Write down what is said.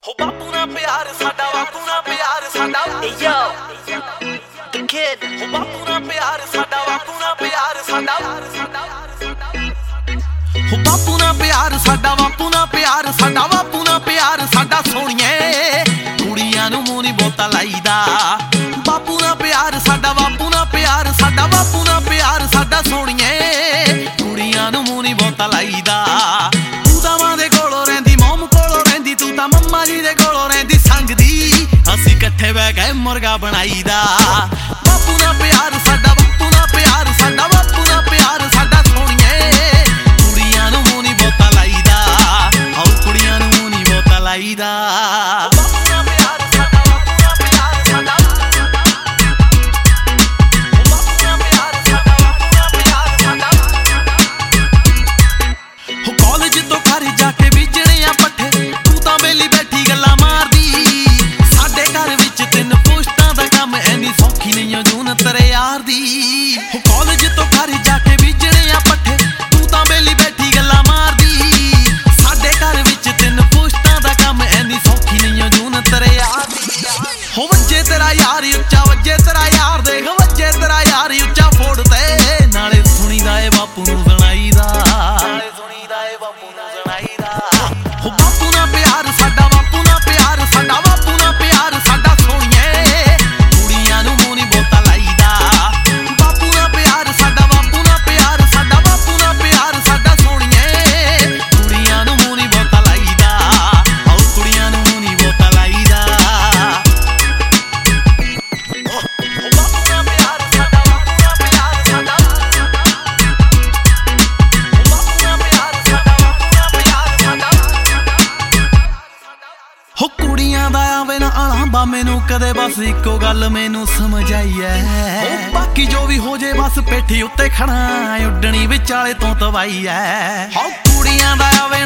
ਹੋ ਬਾਪੂ ਨਾਲ ਪਿਆਰ ਸਾਡਾ, ਬਾਪੂ ਨਾਲ ਪਿਆਰ ਸਾਡਾ। Yo, the kid. ਹੋ ਬਾਪੂ ਨਾਲ ਪਿਆਰ ਸਾਡਾ, ਬਾਪੂ ਨਾਲ ਪਿਆਰ ਸਾਡਾ। ਹੋ ਬਾਪੂ ਨਾਲ ਪਿਆਰ ਸਾਡਾ, ਬਾਪੂ ਨਾਲ ਪਿਆਰ ਸਾਡਾ, ਬਾਪੂ ਨਾਲ ਪਿਆਰ ਸਾਡਾ ਸੋਹਣੀਏ। ਕੁੜੀਆਂ ਨੂੰ ਮੂੰਹ ਨਹੀਂ ਬਹੁਤਾ ਲਾਈਦਾ। ਬਾਪੂ ਨਾਲ ਪਿਆਰ ਸਾਡਾ, ਬਾਪੂ ਨਾਲ ਪਿਆਰ ਸਾਡਾ, ਬਾਪੂ ਨਾਲ ਪਿਆਰ ਸਾਡਾ ਸੋਹਣੀਏ। ਕੁੜੀਆਂ ਨੂੰ ਮੂੰਹ ਨਹੀਂ ਬਹੁਤਾ ਲਾਈਦਾ। ਤੂੰ ਤਾਂ ਮਾਂ ਦੇ ਕੋਲੋਂ ਰਹਿੰਦੀ, ਮੋਮ ਕੋਲੋਂ ਰਹਿੰਦੀ, ਤੂੰ ਤਾਂ ਮੰਮਾ ਜੀ ਦੇ ਕੋਲੋਂ ਰਹਿੰਦੀ ਸੰਗਦੀ। ਅਸੀਂ ਇਕੱਠੇ ਬਹਿ ਕੇ ਮੁਰਗਾ ਬਣਾਈਦਾ। ਬਾਪੂ ਨਾਲ ਪਿਆਰ ਸਾਡਾ, ਬਾਪੂ ਨਾਲ ਪਿਆਰ ਸਾਡਾ, ਬਾਪੂ ਨਾਲ ਪਿਆਰ ਸਾਡਾ ਸੋਹਣੀਏ। ਕੁੜੀਆਂ ਨੂੰ ਮੂੰਹ ਨਹੀਂ ਬਹੁਤਾ ਲਾਈਦਾ। ਆਓ ਕੁੜੀਆਂ ਨੂੰ ਮੂੰਹ ਨਹੀਂ ਬਹੁਤਾ ਲਾਈਦਾ। ਬਾਪੂ ਨਾਲ ਪਿਆਰ ਸਾਡਾ, ਬਾਪੂ ਨਾਲ ਪਿਆਰ ਸਾਡਾ। ਬਾਪੂ ਨਾਲ ਪਿਆਰ ਸਾਡਾ, ਬਾਪੂ ਨਾਲ ਪਿਆਰ ਸਾਡਾ। ਹੋ ਕਾਲਜ ਤੋਂ ਘਰ ਜਾ ਕੇ ਬੀਜਣੇ ਆ ਪੱਠੇ, ਤੂੰ ਤਾਂ ਵੇਲੀ ਬੈਠੀ ਗੱਲਾਂ ਮਾਰਦੀ। ਸਾਡੇ ਘਰ ਵਿੱਚ 3 ਪੋਸਟਾਂ ਦਾ ਕੰਮ, ਐਨੀ ਸੌਖੀ ਨਹੀਂ ਓ ਜੂਨ ਤੇਰੇ ਯਾਰ ਦੀ। ਹੋ ਕਾਲਜ ਤੋਂ ਘਰ ਜਾ ਕੇ ਬੀਜਣੇ ਆ ਪੱਠੇ, ਤੂੰ ਤਾਂ ਵੇਲੀ ਬੈਠੀ ਗੱਲਾਂ ਮਾਰਦੀ। ਸਾਡੇ ਘਰ ਵਿੱਚ 3 ਪੋਸਟਾਂ ਦਾ ਕੰਮ, ਐਨੀ ਸੌਖੀ ਨਹੀਂ ਓ ਜੂਨ ਤੇਰੇ ਯਾਰ ਦੀ। ਹੋ ਵੱਜੇ ਤੇਰਾ ਯਾਰ ਉੱਚਾ, ਵੱਜੇ ਤੇਰਾ ਯਾਰ ਦੇਖ, ਵੱਜੇ ਤੇਰਾ ਯਾਰ ਉੱਚਾ ਫੋੜ ਤੇ। ਨਾਲੇ ਸੁਣੀਦਾ ਏ ਬਾਪੂ ਨੂੰ ਸੁਣਾਈਦਾ, ਨਾਲੇ ਸੁਣੀਦਾ ਏ ਬਾਪੂ ਨੂੰ ਸੁਣਾਈਦਾ। ਹੋ ਬਾਪੂ ਨਾਲ ਪਿਆਰ ਸਾਡਾ, ਬਾਪੂ ਨਾਲ ਪਿਆਰ ਸਾਡਾ, ਬਾਪੂ ਨਾਲ ਪਿਆਰ ਸਾਡਾ ਸੋਹਣੀਏ। ਕੁੜੀਆਂ ਨੂੰ ਮੂੰਹ ਨਹੀਂ ਬਹੁਤਾ ਲਾਈਦਾ। ਬਾਪੂ ਨਾਲ ਪਿਆਰ ਸਾਡਾ, ਬਾਪੂ ਨਾਲ ਪਿਆਰ ਸਾਡਾ, ਬਾਪੂ ਨਾਲ ਪਿਆਰ ਸਾਡਾ ਸੋਹਣੀਏ। ਕੁੜੀਆਂ ਨੂੰ ਮੂੰਹ ਨਹੀਂ ਬਹੁਤਾ ਲਾਈਦਾ। ਆਓ ਕੁੜੀਆਂ ਨੂੰ ਮੂੰਹ ਨਹੀਂ ਬਹੁਤਾ ਲਾਈਦਾ। ਹੋ ਬਾਪੂ ਨਾਲ ਪਿਆਰ ਸਾਡਾ, ਬਾਪੂ ਨਾਲ ਪਿਆਰ ਸਾਡਾ। ਹੋ ਬਾਪੂ ਨਾਲ ਪਿਆਰ ਸਾਡਾ, ਬਾਪੂ ਨਾਲ ਪਿਆਰ ਸਾਡਾ। ਹੋ ਕੁੜੀਆਂ ਦਾ ਆਵੇ ਨਾ ਆਲਾਂਬਾ ਮੈਨੂੰ ਕਦੇ, ਬਸ ਇੱਕੋ ਗੱਲ ਮੈਨੂੰ ਸਮਝ ਆਈ ਐ। ਹੋ ਬਾਕੀ ਜੋ ਵੀ ਹੋ ਜੇ ਬਸ ਪੇਠੀ ਉੱਤੇ ਖੜਾ, ਉੱਡਣੀ ਵਿਚਾਲੇ ਤੋਂ ਤਵਾਈ ਐ। ਹੋ ਕੁੜੀਆਂ ਦਾ ਆਵੇ